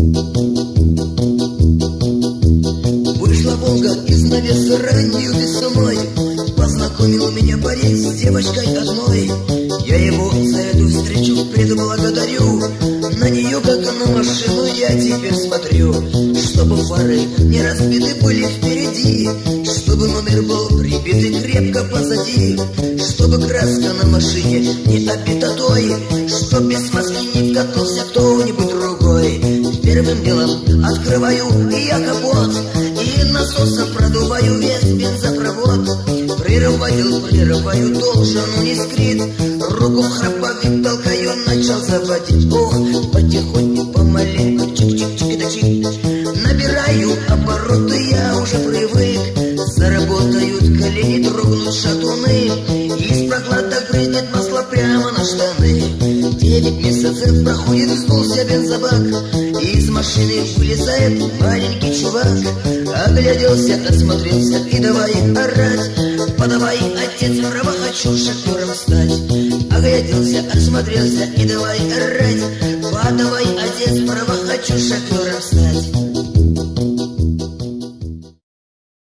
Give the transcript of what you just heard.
Вышла Волга из навеса раннюю весной, познакомил меня парень с девочкой одной. Я его за эту встречу предблагодарю, на нее как на машину я теперь смотрю. Чтобы фары не разбиты были впереди, чтобы номер был прибит и крепко позади, чтобы краска на машине не обита той, чтоб без маски не вкатился кто-нибудь другой. Первым делом открываю я капот и насосом продуваю весь бензопровод. Прерываю, должен он искрит, руку в храповик толкаю, начал заводить. Ох, потихоньку, помаленьку, чик-чик-чик да чик. Набираю обороты, я уже привык. Заработают колени, дрогнут шатуны, из прокладок брызнет масло прямо на штаны. 9 месяцев проходит, сдулся бензобак, из машины вылезает маленький чувак. Огляделся, осмотрелся и давай орать: подавай, отец, право хочу шофером стать. Огляделся, осмотрелся и давай орать: подавай, отец, право хочу шофером